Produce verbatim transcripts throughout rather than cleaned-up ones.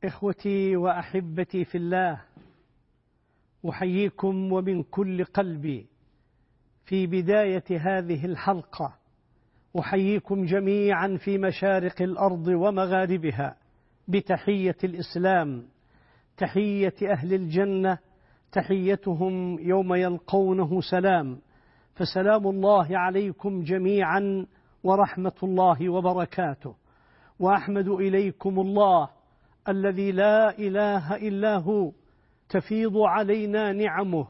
إخوتي وأحبتي في الله، أحييكم ومن كل قلبي في بداية هذه الحلقة. أحييكم جميعا في مشارق الأرض ومغاربها بتحية الإسلام، تحية أهل الجنة، تحيتهم يوم يلقونه سلام. فسلام الله عليكم جميعا ورحمة الله وبركاته. وأحمد إليكم الله الذي لا إله إلا هو، تفيض علينا نعمه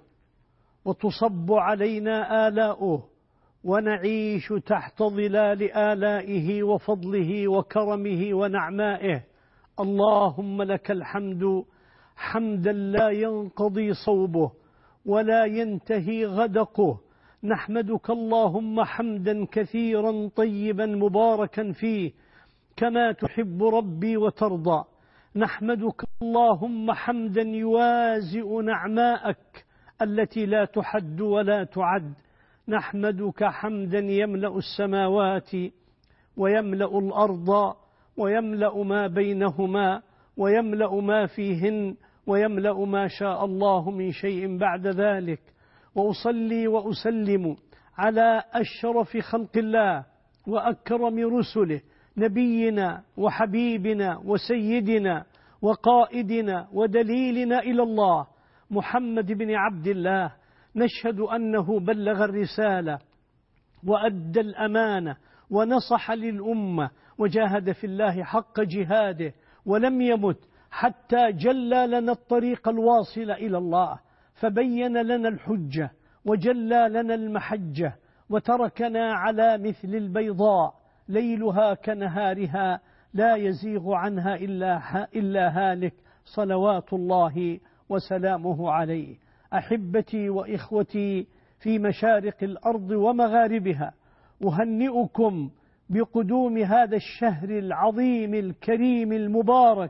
وتصب علينا آلاؤه، ونعيش تحت ظلال آلائه وفضله وكرمه ونعمائه. اللهم لك الحمد حمدا لا ينقضي صوبه ولا ينتهي غدقه. نحمدك اللهم حمدا كثيرا طيبا مباركا فيه كما تحب ربي وترضى. نحمدك اللهم حمدا يوازئ نعماءك التي لا تحد ولا تعد. نحمدك حمدا يملأ السماوات ويملأ الأرض ويملأ ما بينهما ويملأ ما فيهن ويملأ ما شاء الله من شيء بعد ذلك. وأصلي وأسلم على أشرف خلق الله وأكرم رسله، نبينا وحبيبنا وسيدنا وقائدنا ودليلنا إلى الله محمد بن عبد الله. نشهد أنه بلغ الرسالة وأدى الأمانة ونصح للأمة وجاهد في الله حق جهاده ولم يمت حتى جلى لنا الطريق الواصل إلى الله، فبين لنا الحجة وجلى لنا المحجة، وتركنا على مثل البيضاء ليلها كنهارها لا يزيغ عنها إلا, إلا هالك، صلوات الله وسلامه عليه. أحبتي وإخوتي في مشارق الأرض ومغاربها، أهنئكم بقدوم هذا الشهر العظيم الكريم المبارك،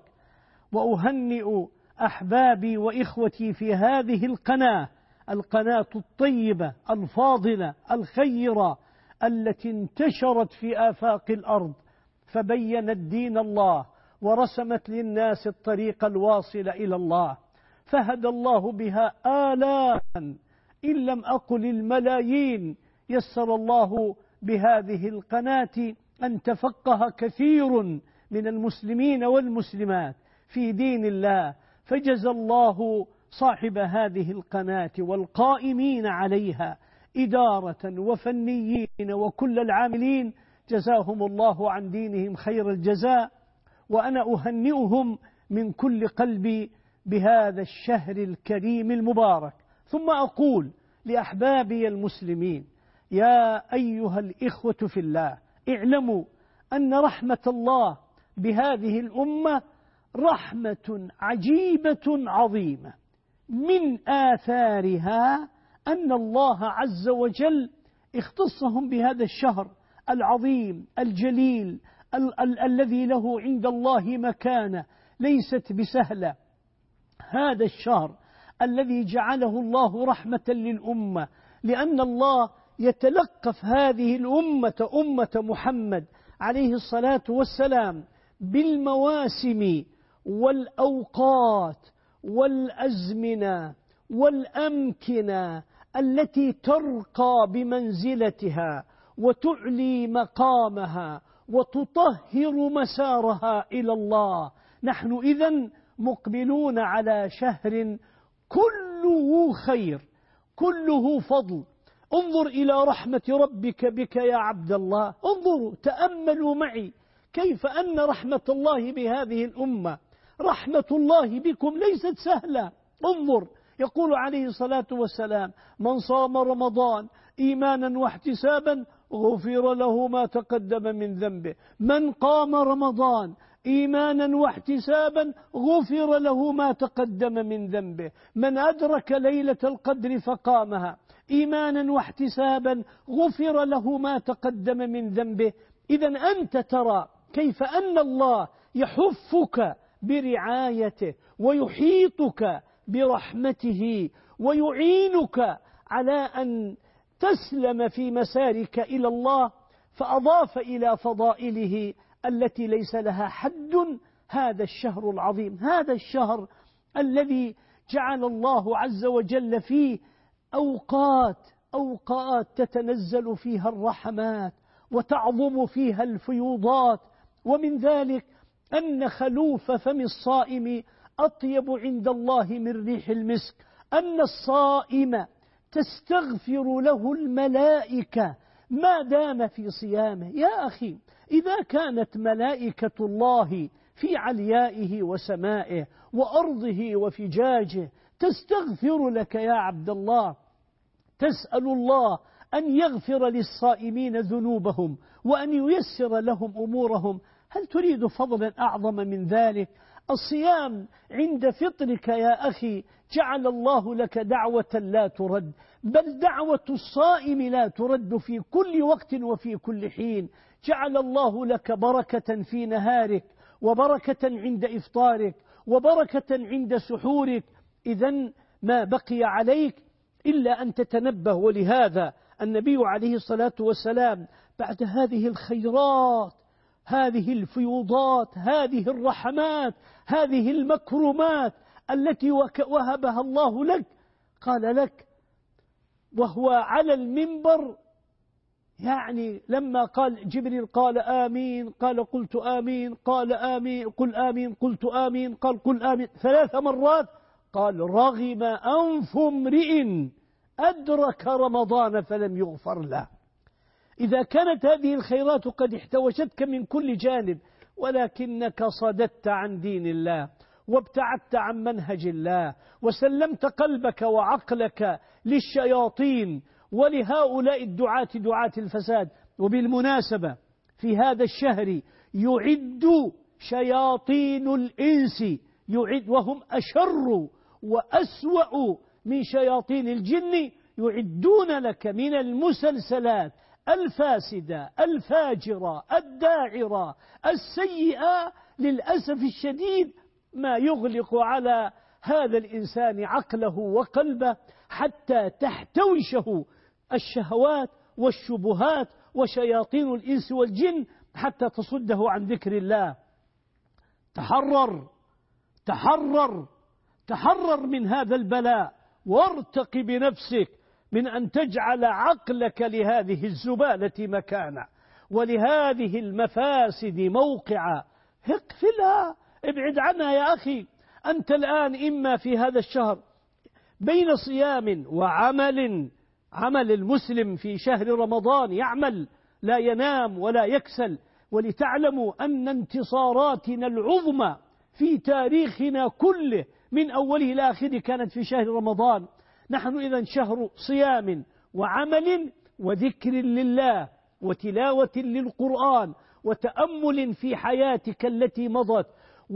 وأهنئ أحبابي وإخوتي في هذه القناة القناة الطيبة الفاضلة الخيرة التي انتشرت في آفاق الأرض فبينت دين الله ورسمت للناس الطريق الواصل إلى الله، فهدى الله بها آلاف إن لم أقل الملايين. يسر الله بهذه القناة أن تفقه كثير من المسلمين والمسلمات في دين الله، فجزى الله صاحب هذه القناة والقائمين عليها إدارة وفنيين وكل العاملين، جزاهم الله عن دينهم خير الجزاء. وأنا أهنئهم من كل قلبي بهذا الشهر الكريم المبارك. ثم أقول لأحبابي المسلمين: يا أيها الإخوة في الله، اعلموا أن رحمة الله بهذه الأمة رحمة عجيبة عظيمة. من آثارها أن الله عز وجل اختصهم بهذا الشهر العظيم الجليل ال ال الذي له عند الله مكانة ليست بسهلة. هذا الشهر الذي جعله الله رحمة للأمة، لأن الله يتلقف هذه الأمة أمة محمد عليه الصلاة والسلام بالمواسم والأوقات والأزمنة والأمكنة التي ترقى بمنزلتها وتعلي مقامها وتطهر مسارها إلى الله. نحن إذن مقبلون على شهر كله خير كله فضل. انظر إلى رحمة ربك بك يا عبد الله، انظروا تأملوا معي كيف أن رحمة الله بهذه الأمة، رحمة الله بكم ليست سهلة. انظر، يقول عليه الصلاة والسلام: من صام رمضان إيمانا واحتسابا غفر له ما تقدم من ذنبه. من قام رمضان إيمانا واحتسابا غفر له ما تقدم من ذنبه. من أدرك ليلة القدر فقامها إيمانا واحتسابا غفر له ما تقدم من ذنبه. إذن أنت ترى كيف أن الله يحفك برعايته ويحيطك برحمته ويعينك على أن تسلم في مسارك إلى الله. فأضاف إلى فضائله التي ليس لها حد هذا الشهر العظيم، هذا الشهر الذي جعل الله عز وجل فيه أوقات أوقات تتنزل فيها الرحمات وتعظم فيها الفيوضات. ومن ذلك أن خلوف فم الصائم أطيب عند الله من ريح المسك، أن الصائم تستغفر له الملائكة ما دام في صيامه. يا أخي، إذا كانت ملائكة الله في عليائه وسمائه وأرضه وفجاجه تستغفر لك يا عبد الله، تسأل الله أن يغفر للصائمين ذنوبهم وأن ييسر لهم أمورهم، هل تريد فضلا أعظم من ذلك؟ الصيام عند فطرك يا أخي جعل الله لك دعوة لا ترد، بل دعوة الصائم لا ترد في كل وقت وفي كل حين. جعل الله لك بركة في نهارك، وبركة عند إفطارك، وبركة عند سحورك. إذن ما بقي عليك إلا أن تتنبه. ولهذا النبي عليه الصلاة والسلام بعد هذه الخيرات، هذه الفيوضات، هذه الرحمات، هذه المكرمات التي وهبها الله لك، قال لك وهو على المنبر، يعني لما قال جبريل قال آمين، قال قلت آمين، قال آمين، قل آمين، قلت آمين، قال قل آمين ثلاث مرات، قال رغم أنف امرئ أدرك رمضان فلم يغفر له. إذا كانت هذه الخيرات قد احتوشتك من كل جانب ولكنك صددت عن دين الله وابتعدت عن منهج الله وسلمت قلبك وعقلك للشياطين ولهؤلاء الدعاة دعاة الفساد. وبالمناسبة في هذا الشهر يعد شياطين الإنس، يعد وهم أشر وأسوأ من شياطين الجن، يعدون لك من المسلسلات الفاسدة الفاجرة الداعرة السيئة للأسف الشديد ما يغلق على هذا الإنسان عقله وقلبه حتى تحتوشه الشهوات والشبهات وشياطين الإنس والجن حتى تصده عن ذكر الله. تحرر تحرر تحرر من هذا البلاء، وارتق بنفسك من أن تجعل عقلك لهذه الزبالة مكانا ولهذه المفاسد موقعا. اقفلها، ابعد عنها يا أخي. أنت الآن إما في هذا الشهر بين صيام وعمل، عمل المسلم في شهر رمضان يعمل لا ينام ولا يكسل. ولتعلموا أن انتصاراتنا العظمى في تاريخنا كله من أوله إلى آخره كانت في شهر رمضان. نحن إذن شهر صيام وعمل وذكر لله وتلاوة للقرآن وتأمل في حياتك التي مضت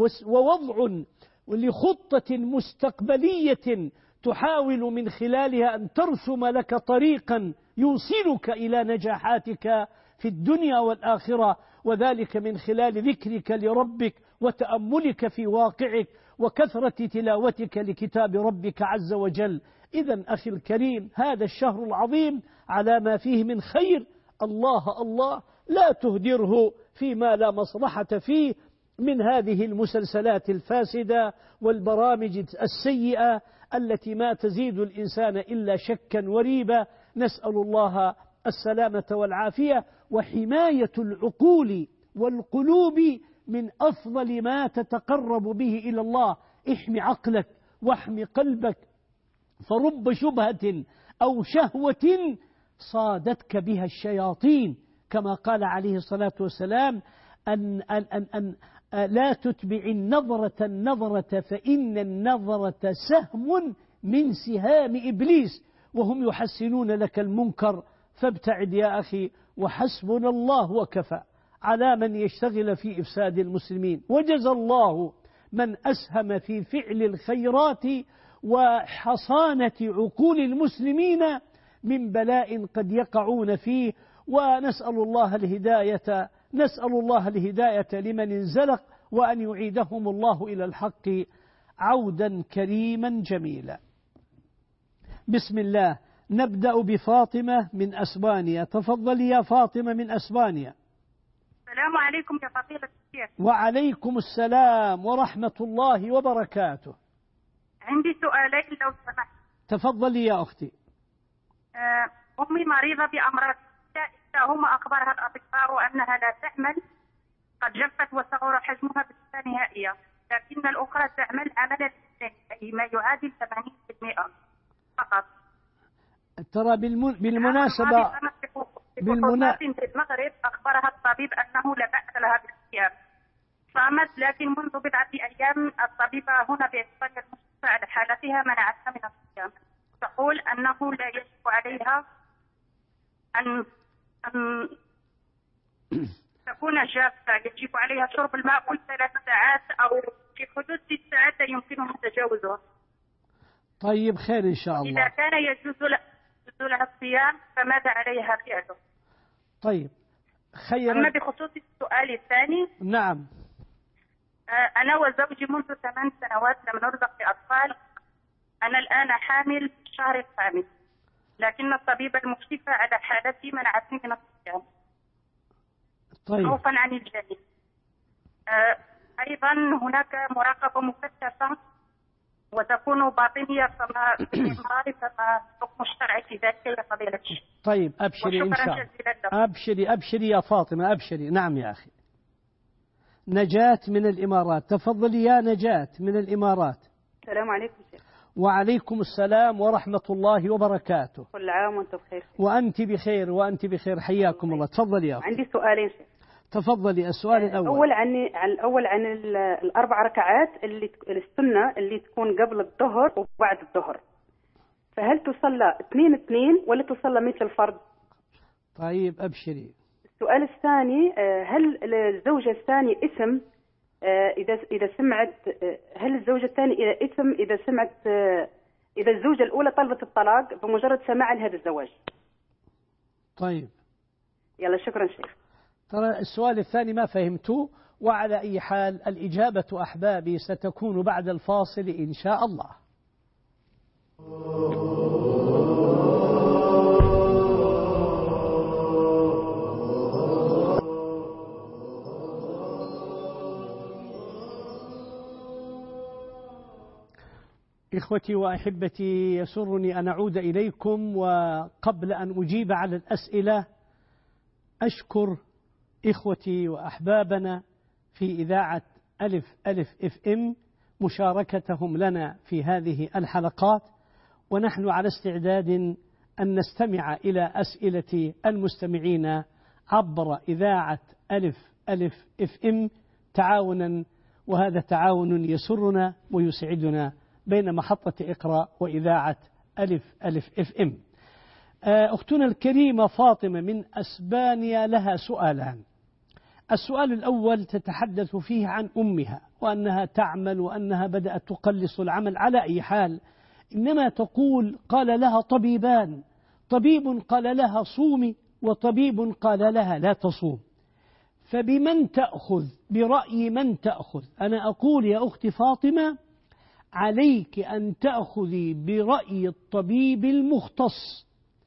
ووضع لخطة مستقبلية تحاول من خلالها أن ترسم لك طريقا يوصلك إلى نجاحاتك في الدنيا والآخرة، وذلك من خلال ذكرك لربك وتأملك في واقعك وكثرة تلاوتك لكتاب ربك عز وجل. إذن أخي الكريم، هذا الشهر العظيم على ما فيه من خير، الله الله لا تهدره فيما لا مصلحة فيه من هذه المسلسلات الفاسدة والبرامج السيئة التي ما تزيد الإنسان إلا شكا وريبا. نسأل الله السلامة والعافية. وحماية العقول والقلوب من أفضل ما تتقرب به إلى الله. احمي عقلك واحمي قلبك، فرب شبهة أو شهوة صادتك بها الشياطين، كما قال عليه الصلاة والسلام أن, أن, أن, أن لا تتبع النظرة النظرة فإن النظرة سهم من سهام إبليس وهم يحسنون لك المنكر، فابتعد يا أخي. وحسبنا الله وكفى على من يشتغل في إفساد المسلمين. وجزى الله من أسهم في فعل الخيرات وحصانة عقول المسلمين من بلاء قد يقعون فيه. ونسأل الله الهداية نسأل الله الهداية لمن انزلق، وأن يعيدهم الله إلى الحق عودا كريما جميلا. بسم الله. نبدأ بفاطمة من أسبانيا. تفضلي يا فاطمة من أسبانيا. السلام عليكم يا فضيلة الشيخ. وعليكم السلام ورحمة الله وبركاته. عندي سؤالين لو سمحت. تفضلي يا أختي. أمي مريضة بأمراض هما أخبرها الأطباء أنها لا تحمل، قد جفت وصغر حجمها بصفة نهائية، لكن الأخرى تعمل عمل الإنسان أي ما يعادل ثمانين بالمئة فقط. ترى بالمناسبة بالمناسبة في المغرب أخبرها الطبيب أنه لا بأس لها بالصيام، صامت، لكن منذ بضعة أيام الطبيبة هنا بإسبانيا المشرفة على حالتها منعتها من الصيام، تقول أنه لا يجب عليها أن أن تكون جافة، يجب عليها شرب الماء كل ثلاث ساعات أو في حدود ست ساعات يمكنها تجاوزها. طيب خير إن شاء الله. إذا كان يجوز لها الصيام فماذا عليها فعله؟ طيب خير. أما بخصوص السؤال الثاني، نعم. أنا وزوجي منذ ثمان سنوات لم نرزق بأطفال، أنا الآن حامل في الشهر الخامس، لكن الطبيبة المكشفة على حالتي منعتني من الصيام. طيب. خوفا عن الجنين. أيضا هناك مراقبة مكثفة وتكون باطنية، فما فما حكم الشرع في ذلك يا فضيلة الشيخ؟ طيب أبشري إن شاء الله. أبشري أبشري يا فاطمة أبشري. نعم يا أخي. نجاة من الإمارات، تفضلي يا نجاة من الإمارات. السلام عليكم شيخ. وعليكم السلام ورحمة الله وبركاته. كل عام وأنت بخير. وأنت بخير وأنت بخير، حياكم الله. تفضلي يا أخي. عندي سؤالين شيخ. تفضلي. السؤال الأول. أول عن الأول عن الأربع ركعات اللي السنة اللي تكون قبل الظهر وبعد الظهر، فهل تصلى اثنين اثنين ولا تصلى مثل الفرض؟ طيب أبشري. السؤال الثاني، هل الزوجة الثانية إثم إذا إذا سمعت هل الزوجة الثانية إثم إذا سمعت إذا الزوجة الأولى طلبت الطلاق بمجرد سماع لهذا الزواج؟ طيب. يلا شكرا شيخ. ترى السؤال الثاني ما فهمته، وعلى أي حال الإجابة أحبابي ستكون بعد الفاصل إن شاء الله. إخوتي وأحبتي، يسرني أن أعود إليكم، وقبل أن أجيب على الأسئلة أشكر إخوتي وأحبابنا في إذاعة ألف ألف إف إم مشاركتهم لنا في هذه الحلقات، ونحن على استعداد أن نستمع إلى أسئلة المستمعين عبر إذاعة ألف ألف إف إم تعاونا، وهذا تعاون يسرنا ويسعدنا بين محطة إقرأ وإذاعة ألف ألف إف إم. أختنا الكريمة فاطمة من أسبانيا لها سؤالان. السؤال الأول تتحدث فيه عن أمها وأنها تعمل وأنها بدأت تقلص العمل. على أي حال إنما تقول قال لها طبيبان، طبيب قال لها صومي وطبيب قال لها لا تصوم، فبمن تأخذ؟ برأي من تأخذ؟ أنا أقول يا أختي فاطمة عليك أن تأخذي برأي الطبيب المختص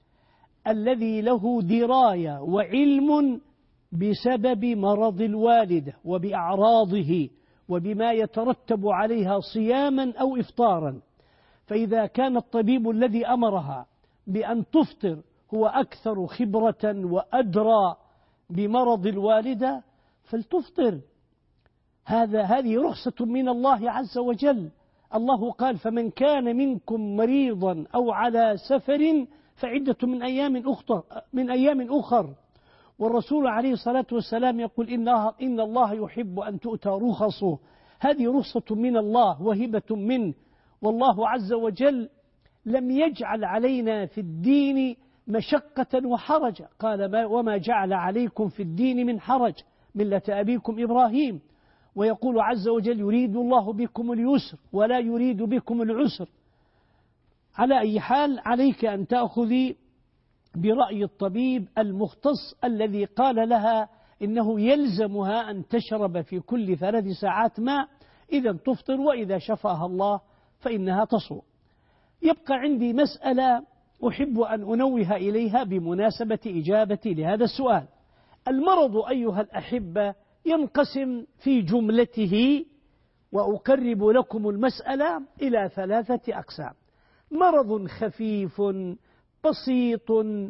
الذي له دراية وعلم بسبب مرض الوالدة وبأعراضه وبما يترتب عليها صياما أو إفطارا. فإذا كان الطبيب الذي أمرها بأن تفطر هو أكثر خبرة وأدرى بمرض الوالدة فلتفطر. هذا هذه رخصة من الله عز وجل. الله قال فمن كان منكم مريضا أو على سفر فعدة من أيام أخر من أيام أخر. والرسول عليه الصلاة والسلام يقول إنها إن الله يحب أن تؤتى رخصه. هذه رخصة من الله وهبة منه، والله عز وجل لم يجعل علينا في الدين مشقة وحرجا. قال ما وما جعل عليكم في الدين من حرج ملة أبيكم إبراهيم. ويقول عز وجل يريد الله بكم اليسر ولا يريد بكم العسر. على أي حال عليك أن تأخذي برأي الطبيب المختص الذي قال لها إنه يلزمها أن تشرب في كل ثلاث ساعات ماء، إذا تفطر، وإذا شفاها الله فإنها تصوم. يبقى عندي مسألة أحب أن أنوه إليها بمناسبة إجابتي لهذا السؤال. المرض أيها الأحبة ينقسم في جملته، وأقرب لكم المسألة إلى ثلاثة أقسام: مرض خفيف بسيط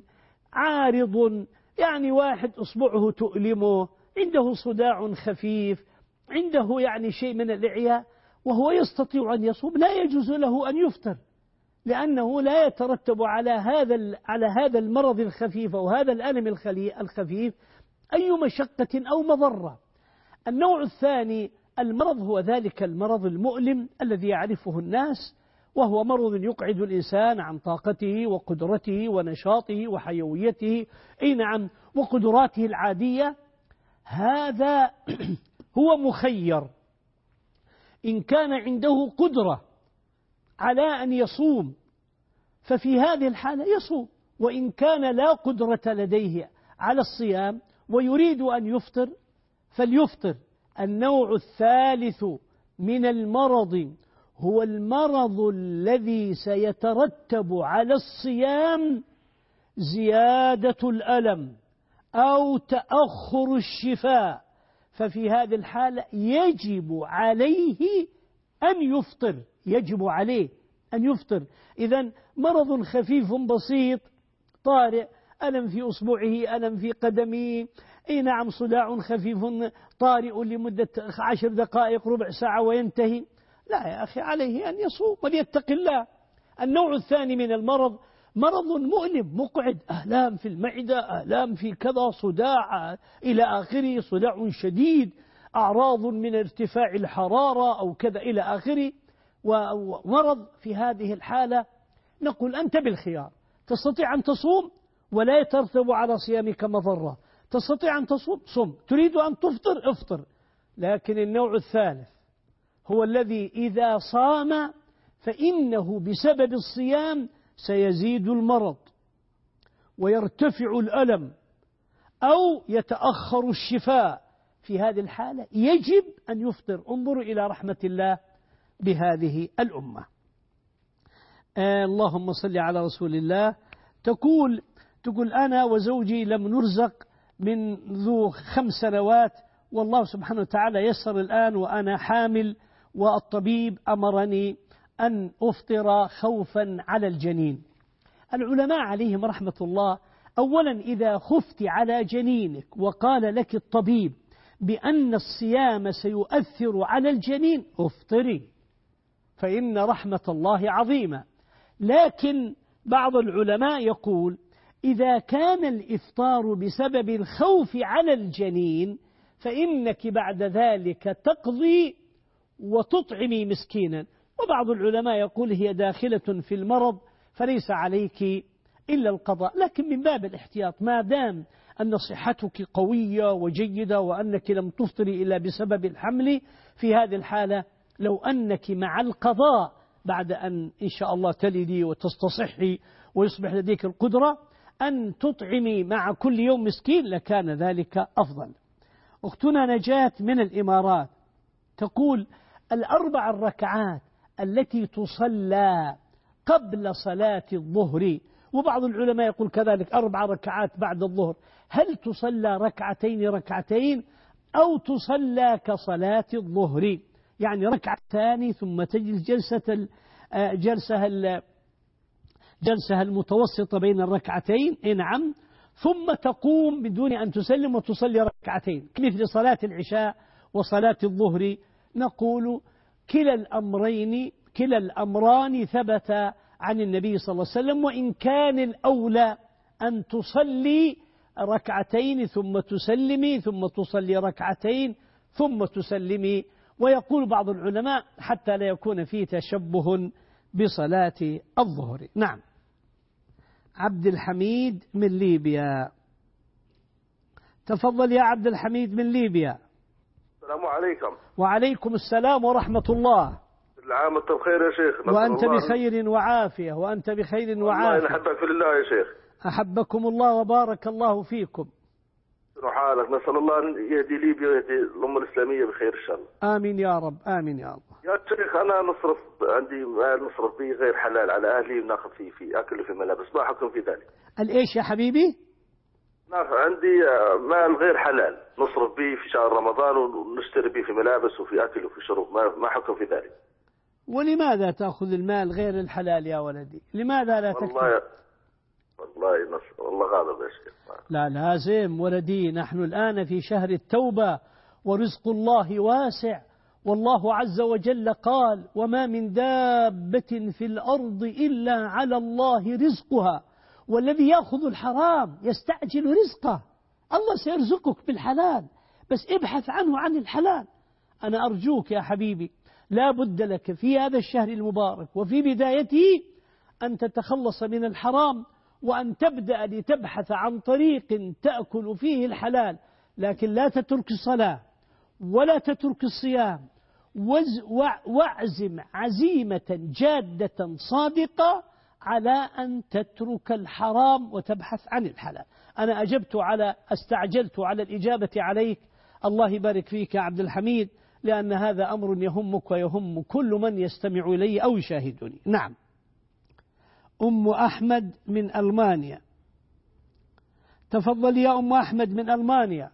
عارض، يعني واحد أصبعه تؤلمه، عنده صداع خفيف، عنده يعني شيء من الإعياء وهو يستطيع أن يصوم، لا يجوز له أن يفطر، لأنه لا يترتب على هذا على هذا المرض الخفيف أو هذا الألم الخفيف أي مشقة أو مضرة. النوع الثاني المرض هو ذلك المرض المؤلم الذي يعرفه الناس، وهو مرض يقعد الإنسان عن طاقته وقدرته ونشاطه وحيويته، أي نعم، وقدراته العادية. هذا هو مخير، إن كان عنده قدرة على أن يصوم ففي هذه الحالة يصوم، وإن كان لا قدرة لديه على الصيام ويريد أن يفطر فليفطر. النوع الثالث من المرض هو المرض الذي سيترتب على الصيام زيادة الألم أو تأخر الشفاء، ففي هذه الحالة يجب عليه أن يفطر، يجب عليه أن يفطر. إذن مرض خفيف بسيط طارئ، ألم في أصبعه، ألم في قدمه، أي نعم، صداع خفيف طارئ لمدة عشر دقائق ربع ساعة وينتهي، لا يا أخي، عليه أن يصوم وليتق الله. النوع الثاني من المرض مرض مؤلم مقعد، أهلام في المعدة، أهلام في كذا، صداع إلى آخره، صداع شديد، أعراض من ارتفاع الحرارة أو كذا إلى آخره، ومرض في هذه الحالة نقول أنت بالخيار، تستطيع أن تصوم ولا يترتب على صيامك مضرة، تستطيع أن تصوم صم، تريد أن تفطر افطر. لكن النوع الثالث هو الذي إذا صام فإنه بسبب الصيام سيزيد المرض ويرتفع الألم أو يتأخر الشفاء. في هذه الحالة يجب أن يفطر. انظروا إلى رحمة الله بهذه الأمة. آه اللهم صل على رسول الله. تقول تقول أنا وزوجي لم نرزق منذ خمس سنوات، والله سبحانه وتعالى يسر الآن وأنا حامل، والطبيب أمرني أن أفطر خوفا على الجنين. العلماء عليهم رحمة الله، أولا إذا خفت على جنينك وقال لك الطبيب بأن الصيام سيؤثر على الجنين افطري، فإن رحمة الله عظيمة. لكن بعض العلماء يقول إذا كان الإفطار بسبب الخوف على الجنين فإنك بعد ذلك تقضي وتطعمي مسكينا. وبعض العلماء يقول هي داخلة في المرض فليس عليك إلا القضاء، لكن من باب الاحتياط، ما دام أن صحتك قوية وجيدة وأنك لم تفطري إلا بسبب الحمل، في هذه الحالة لو أنك مع القضاء بعد أن إن شاء الله تلدي وتستصحي ويصبح لديك القدرة أن تطعمي مع كل يوم مسكين لكان ذلك أفضل. أختنا نجاة من الإمارات تقول الأربع الركعات التي تصلى قبل صلاة الظهر، وبعض العلماء يقول كذلك أربع ركعات بعد الظهر، هل تصلى ركعتين ركعتين أو تصلى كصلاة الظهر، يعني ركعتان ثم تجلس جلسة جلسة جلسة المتوسطة بين الركعتين، نعم، ثم تقوم بدون أن تسلم وتصلي ركعتين مثل صلاة العشاء وصلاة الظهر. نقول كلا الأمرين كلا الأمران ثبت عن النبي صلى الله عليه وسلم، وإن كان الأولى أن تصلي ركعتين ثم تسلمي ثم تصلي ركعتين ثم تسلمي. ويقول بعض العلماء حتى لا يكون فيه تشبه بصلاة الظهر. نعم. عبد الحميد من ليبيا، تفضل يا عبد الحميد من ليبيا. السلام عليكم. وعليكم السلام ورحمة الله. كل عام وانت بخير يا شيخ. وأنت بخير وعافية. وأنت بخير وعافية. الله نحبك في الله يا شيخ. أحبكم الله وبارك الله فيكم. شنو حالك؟ نسأل الله أن يهدي ليبيا ويهدي الأمة الإسلامية بخير إن شاء الله. آمين يا رب، آمين يا الله. يا شيخ أنا نصرف عندي نصرف به غير حلال على أهلي وناخذ فيه في أكل وفي ملابس، ما حكم في ذلك؟ الإيش يا حبيبي؟ نعم، عندي مال غير حلال نصرف به في شهر رمضان ونشتري به في ملابس وفي أكل وفي شرب، ما ما حكم في ذلك؟ ولماذا تأخذ المال غير الحلال يا ولدي؟ لماذا لا تكتب؟ والله والله نصر والله غاضب يا شيخ. لا لازم ولدي، نحن الآن في شهر التوبة ورزق الله واسع، والله عز وجل قال: وما من دابة في الأرض إلا على الله رزقها، والذي يأخذ الحرام يستعجل رزقه. الله سيرزقك بالحلال، بس ابحث عنه عن الحلال. أنا أرجوك يا حبيبي، لا بد لك في هذا الشهر المبارك وفي بدايته أن تتخلص من الحرام، وأن تبدأ لتبحث عن طريق تأكل فيه الحلال، لكن لا تترك الصلاة ولا تترك الصيام، واعزم عزيمة جادة صادقة على أن تترك الحرام وتبحث عن الحلال. أنا أجبت على استعجلت على الإجابة عليك، الله يبارك فيك يا عبد الحميد، لأن هذا أمر يهمك ويهم كل من يستمع إلي أو يشاهدني. نعم. أم أحمد من ألمانيا، تفضل يا أم أحمد من ألمانيا.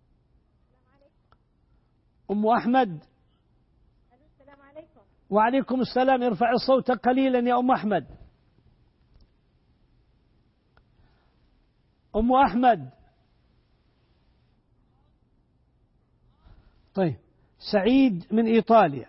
أم أحمد. السلام عليكم. وعليكم السلام. ارفع الصوت قليلا يا أم أحمد. أم أحمد. طيب، سعيد من إيطاليا،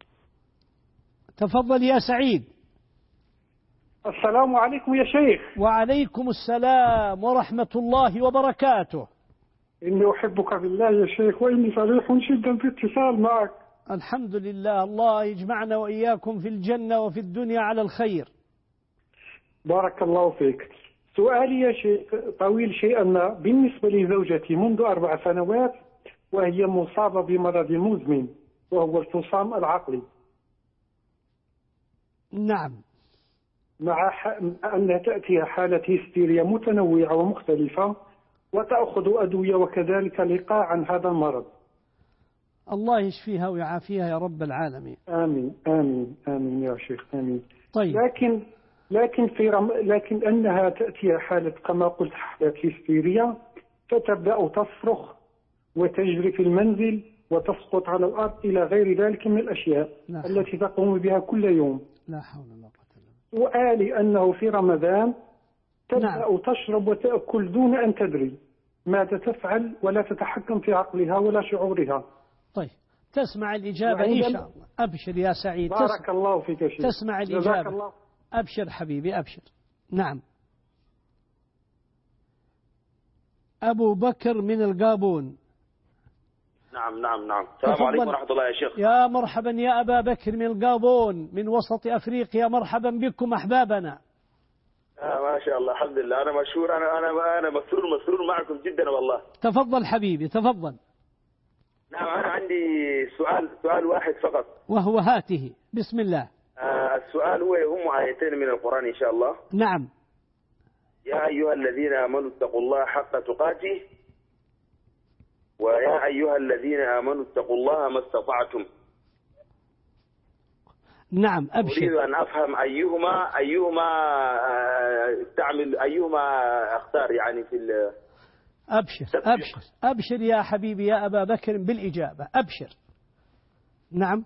تفضل يا سعيد. السلام عليكم يا شيخ. وعليكم السلام ورحمة الله وبركاته. إني أحبك بالله يا شيخ، وإني فرح جدا باتصال معك. الحمد لله، الله يجمعنا وإياكم في الجنة وفي الدنيا على الخير. بارك الله فيك. سؤالي يا شيخ طويل شيئا ما. بالنسبة لزوجتي منذ أربع سنوات وهي مصابة بمرض مزمن وهو الفصام العقلي. نعم. مع أنها تأتيها حالة هستيريا متنوعة ومختلفة، وتأخذ أدوية وكذلك لقاء عن هذا المرض. الله يشفيها ويعافيها يا رب العالمين. آمين آمين آمين يا شيخ آمين. طيب. لكن لكن في رم... لكن أنها تأتيها حالة كما قلت حالة هستيريا، فتبدأ تصرخ وتجري في المنزل وتسقط على الأرض إلى غير ذلك من الأشياء التي تقوم بها كل يوم. لا حول ولا قوة إلا بالله. سؤالي أنه في رمضان تبدأ نعم. تشرب وتأكل دون أن تدري ماذا تفعل، ولا تتحكم في عقلها ولا شعورها. طيب، تسمع الإجابة إن شاء الله. أبشر يا سعيد. بارك تسمع. الله فيك يا شيخ. تسمع الإجابة. الله. أبشر حبيبي أبشر. نعم. أبو بكر من القابون. نعم نعم نعم. السلام عليكم ورحمة الله يا شيخ. يا مرحبا يا أبا بكر من القابون من وسط أفريقيا، مرحبا بكم أحبابنا. آه ما شاء الله، الحمد لله. أنا مشهور، أنا أنا أنا مسرور مسرور معكم جدا والله. تفضل حبيبي تفضل. نعم، أنا عندي سؤال سؤال واحد فقط، وهو هاته. بسم الله. آه السؤال هو هم آيتين من القرآن إن شاء الله. نعم. يا أيها الذين آمنوا اتقوا الله حق تقاته، ويا أيها الذين آمنوا اتقوا الله ما استطعتم. نعم أبشر. أريد أن أفهم أيهما أيهما تعمل أيهما أختار يعني في ال أبشر أبشر أبشر يا حبيبي يا أبا بكر بالإجابة. أبشر. نعم.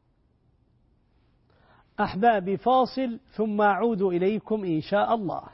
أحبابي فاصل ثم أعود إليكم إن شاء الله.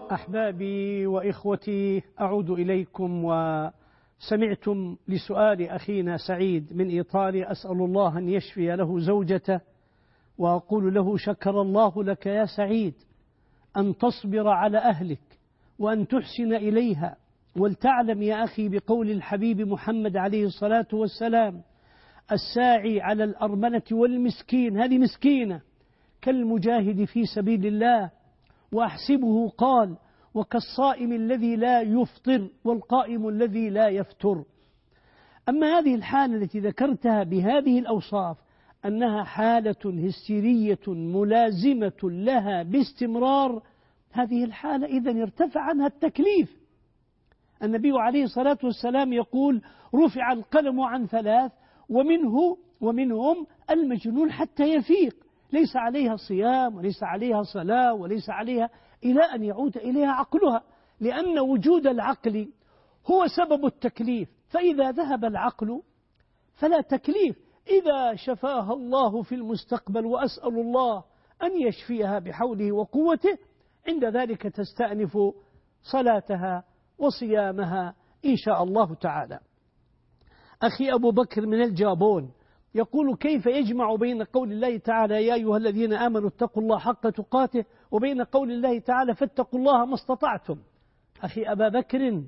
أحبابي وإخوتي، أعود إليكم وسمعتم لسؤال أخينا سعيد من إيطاليا. أسأل الله أن يشفي له زوجته، وأقول له شكر الله لك يا سعيد أن تصبر على أهلك وأن تحسن إليها، ولتعلم يا أخي بقول الحبيب محمد عليه الصلاة والسلام: الساعي على الأرملة والمسكين، هذه مسكينة، كالمجاهد في سبيل الله. وأحسبه قال: وكالصائم الذي لا يفطر والقائم الذي لا يفتر. أما هذه الحالة التي ذكرتها بهذه الأوصاف أنها حالة هستيرية ملازمة لها باستمرار، هذه الحالة إذن ارتفع عنها التكليف. النبي عليه الصلاة والسلام يقول: رفع القلم عن ثلاث ومنه ومنهم المجنون حتى يفيق، ليس عليها صيام وليس عليها صلاة وليس عليها إلى أن يعود إليها عقلها، لأن وجود العقل هو سبب التكليف، فإذا ذهب العقل فلا تكليف. إذا شفاها الله في المستقبل، وأسأل الله أن يشفيها بحوله وقوته، عند ذلك تستأنف صلاتها وصيامها إن شاء الله تعالى. أخي أبو بكر من الجابون يقول: كيف يجمع بين قول الله تعالى يا أيها الذين آمنوا اتقوا الله حق تقاته وبين قول الله تعالى فاتقوا الله ما استطعتم؟ أخي أبا بكر،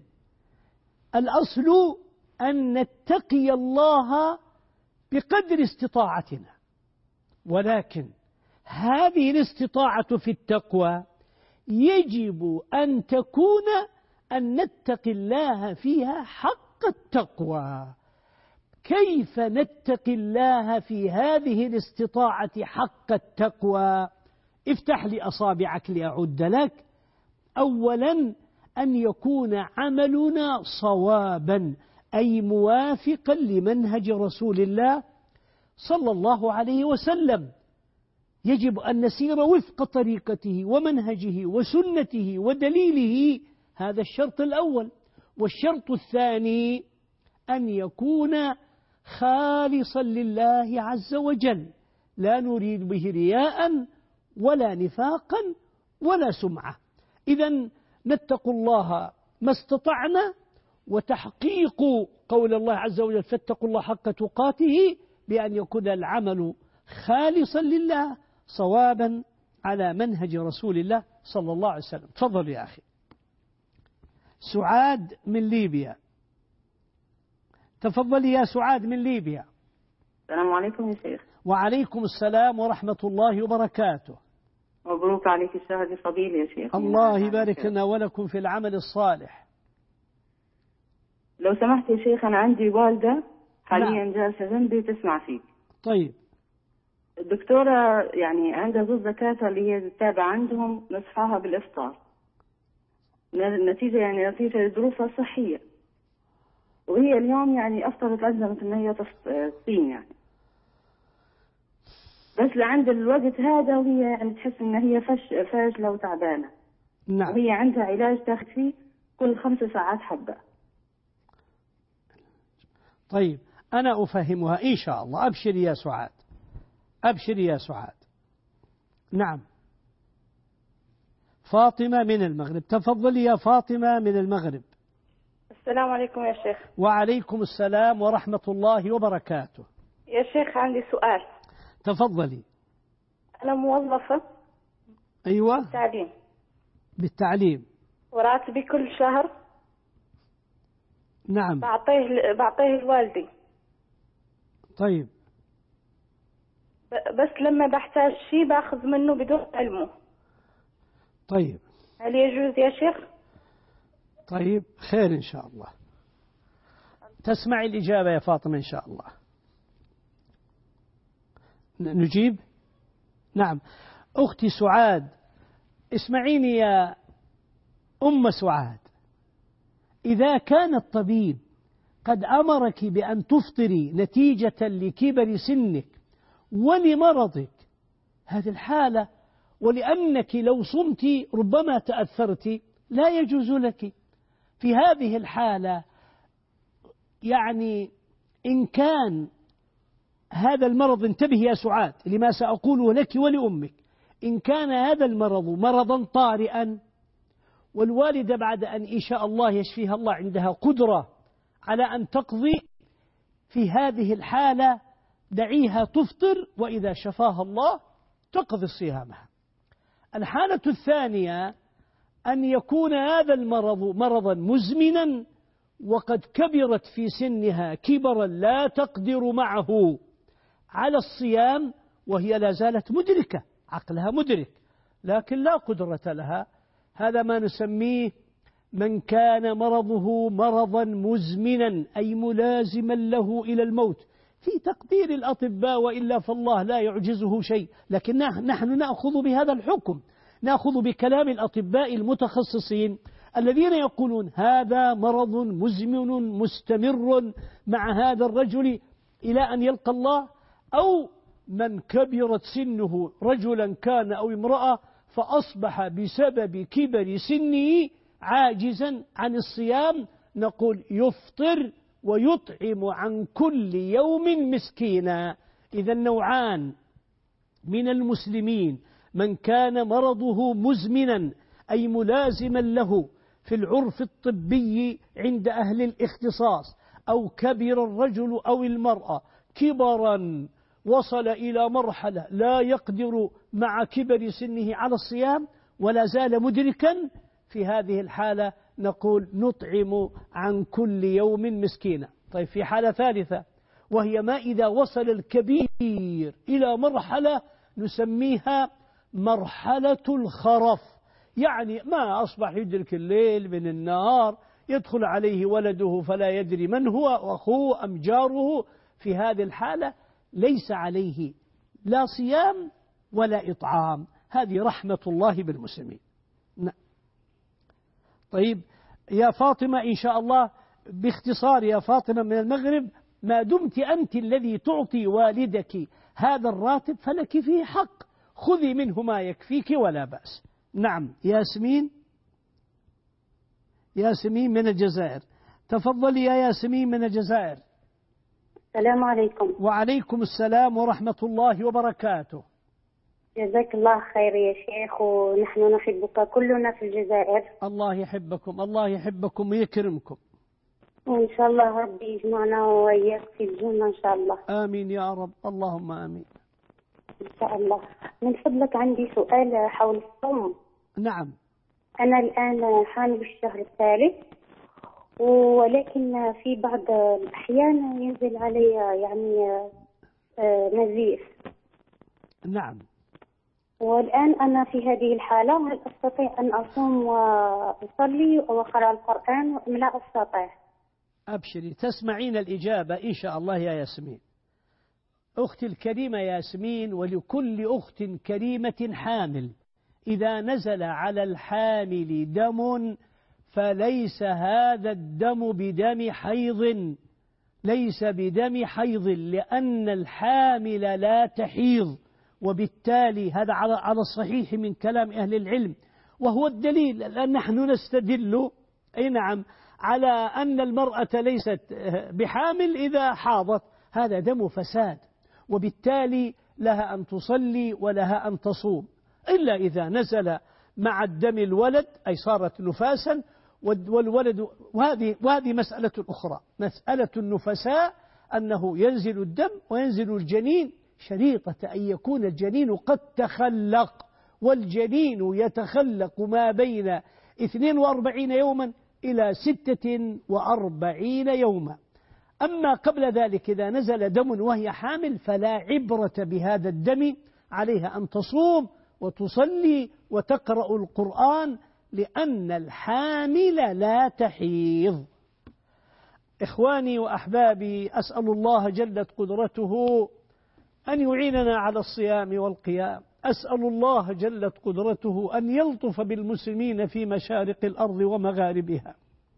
الأصل أن نتقي الله بقدر استطاعتنا، ولكن هذه الاستطاعة في التقوى يجب أن تكون أن نتقي الله فيها حق التقوى. كيف نتقي الله في هذه الاستطاعة حق التقوى؟ افتح لي أصابعك لأعد لك. أولا، أن يكون عملنا صوابا، أي موافقا لمنهج رسول الله صلى الله عليه وسلم. يجب أن نسير وفق طريقته ومنهجه وسنته ودليله، هذا الشرط الأول. والشرط الثاني أن يكون خالصا لله عز وجل، لا نريد به رياء ولا نفاقا ولا سمعة. إذن نتقوا الله ما استطعنا، وتحقيق قول الله عز وجل فاتقوا الله حق تقاته بأن يكون العمل خالصا لله صوابا على منهج رسول الله صلى الله عليه وسلم. تفضل يا أخي. سعاد من ليبيا، تفضلي يا سعاد من ليبيا. السلام عليكم يا شيخ. وعليكم السلام ورحمة الله وبركاته. مبروك عليك الشهر الفضيل يا شيخ. الله يبارك لنا ولكم في العمل الصالح. لو سمحت يا شيخ، أنا عندي والدة حاليا جالسة جنبي تسمع فيك. طيب. الدكتورة يعني عندها ضد زكاة اللي هي تتابع عندهم نصحها بالإفطار، نتيجة يعني نتيجة لظروفها الصحية، وهي اليوم يعني أفطرت أجزمت إن هي تصيم يعني، بس لعند الوقت هذا وهي يعني تحس إن هي فش فاشلة وتعبانة. نعم. وهي عندها علاج تاخذ فيه كل خمس ساعات حبة. طيب أنا أفهمها إن شاء الله. أبشري يا سعاد، أبشري يا سعاد. نعم. فاطمة من المغرب، تفضلي يا فاطمة من المغرب. السلام عليكم يا شيخ. وعليكم السلام ورحمة الله وبركاته. يا شيخ عندي سؤال. تفضلي. أنا موظفة. أيوة. بالتعليم. بالتعليم. وراتبي كل شهر. نعم. بعطيه بعطيه لوالدي. طيب. بس لما بحتاج شيء باخذ منه بدون علمه. طيب. هل يجوز يا شيخ؟ طيب خير إن شاء الله. تسمعي الإجابة يا فاطمة إن شاء الله. نجيب. نعم. أختي سعاد، اسمعيني يا أم سعاد، إذا كان الطبيب قد أمرك بأن تفطري نتيجة لكبر سنك ولمرضك، هذه الحالة ولأنك لو صمت ربما تأثرت، لا يجوز لك في هذه الحالة. يعني إن كان هذا المرض، انتبه يا سعاد لما سأقوله لك ولأمك، إن كان هذا المرض مرضا طارئا والوالدة بعد أن إن شاء الله يشفيها الله عندها قدرة على أن تقضي، في هذه الحالة دعيها تفطر، وإذا شفاها الله تقضي صيامها. الحالة الثانية أن يكون هذا المرض مرضا مزمنا وقد كبرت في سنها كبرا لا تقدر معه على الصيام، وهي لا زالت مدركة، عقلها مدرك لكن لا قدرة لها. هذا ما نسميه من كان مرضه مرضا مزمنا، أي ملازما له إلى الموت في تقدير الأطباء، وإلا فالله لا يعجزه شيء، لكن نحن نأخذ بهذا الحكم، نأخذ بكلام الأطباء المتخصصين الذين يقولون هذا مرض مزمن مستمر مع هذا الرجل إلى أن يلقى الله، أو من كبرت سنه رجلا كان أو امرأة فأصبح بسبب كبر سنه عاجزا عن الصيام، نقول يفطر ويطعم عن كل يوم مسكينا. إذا نوعان من المسلمين: من كان مرضه مزمنا أي ملازما له في العرف الطبي عند أهل الاختصاص، أو كبر الرجل أو المرأة كبرا وصل إلى مرحلة لا يقدر مع كبر سنه على الصيام ولا زال مدركا، في هذه الحالة نقول نطعم عن كل يوم مسكينا. طيب في حالة ثالثة، وهي ما إذا وصل الكبير إلى مرحلة نسميها مرحلة الخرف، يعني ما أصبح يدرك الليل من النهار، يدخل عليه ولده فلا يدري من هو أخوه أم جاره، في هذه الحالة ليس عليه لا صيام ولا إطعام، هذه رحمة الله بالمسلمين. طيب يا فاطمة إن شاء الله باختصار يا فاطمة من المغرب، ما دمت أنت الذي تعطي والدك هذا الراتب فلك فيه حق، خذي منه ما يكفيك ولا بأس. نعم ياسمين، ياسمين من الجزائر، تفضلي يا ياسمين من الجزائر. السلام عليكم. وعليكم السلام ورحمة الله وبركاته. جزاك الله خير يا شيخ، ونحن نحبك كلنا في الجزائر. الله يحبكم، الله يحبكم ويكرمكم. وإن شاء الله ربي يجمعنا وإياك في الجنة إن شاء الله. آمين يا رب، اللهم آمين. إن شاء الله. من فضلك عندي سؤال حول الصوم. نعم. أنا الآن حامل الشهر الثالث، ولكن في بعض الأحيان ينزل علي يعني نزيف. نعم. والآن أنا في هذه الحالة هل أستطيع أن أصوم وأصلي وأقرأ القرآن أم لا أستطيع؟ أبشري، تسمعين الإجابة إن شاء الله يا ياسمين. أختي الكريمة ياسمين، ولكل أخت كريمة حامل إذا نزل على الحامل دم فليس هذا الدم بدم حيض، ليس بدم حيض، لأن الحامل لا تحيض، وبالتالي هذا على الصحيح من كلام أهل العلم، وهو الدليل، لأن نحن نستدل أي نعم على أن المرأة ليست بحامل إذا حاضت، هذا دم فساد، وبالتالي لها أن تصلي ولها أن تصوم، إلا إذا نزل مع الدم الولد أي صارت نفاسا، والولد، وهذه, وهذه مسألة أخرى. مسألة النفساء أنه ينزل الدم وينزل الجنين، شريطة أن يكون الجنين قد تخلق، والجنين يتخلق ما بين اثنين وأربعين يوما إلى ستة وأربعين يوما. أما قبل ذلك إذا نزل دم وهي حامل فلا عبرة بهذا الدم، عليها أن تصوم وتصلي وتقرأ القرآن، لأن الحامل لا تحيض. إخواني وأحبابي، أسأل الله جلت قدرته أن يعيننا على الصيام والقيام، أسأل الله جلت قدرته أن يلطف بالمسلمين في مشارق الأرض ومغاربها.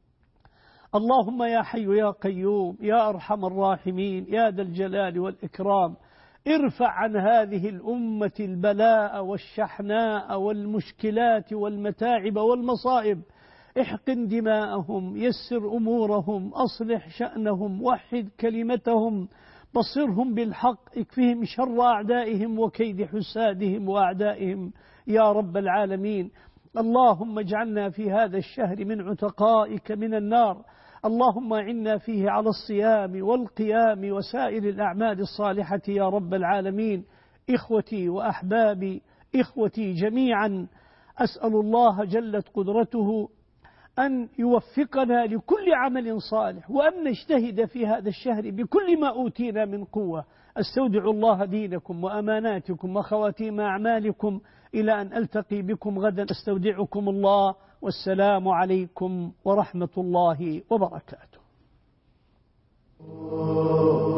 اللهم يا حي يا قيوم يا أرحم الراحمين يا ذا الجلال والإكرام، ارفع عن هذه الأمة البلاء والشحناء والمشكلات والمتاعب والمصائب، احقن دماءهم، يسر أمورهم، أصلح شأنهم، وحد كلمتهم، بصرهم بالحق، اكفهم شر أعدائهم وكيد حسادهم وأعدائهم يا رب العالمين. اللهم اجعلنا في هذا الشهر من عتقائك من النار. اللهم أعنا فيه على الصيام والقيام وسائر الأعمال الصالحة يا رب العالمين. إخوتي وأحبابي، إخوتي جميعا، أسأل الله جلت قدرته أن يوفقنا لكل عمل صالح، وأن نجتهد في هذا الشهر بكل ما أوتينا من قوة. أستودع الله دينكم وأماناتكم وخواتيم أعمالكم إلى أن ألتقي بكم غدا. أستودعكم الله، والسلام عليكم ورحمة الله وبركاته.